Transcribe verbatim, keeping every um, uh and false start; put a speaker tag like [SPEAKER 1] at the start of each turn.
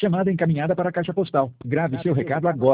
[SPEAKER 1] Chamada encaminhada para a caixa postal. Grave seu recado agora.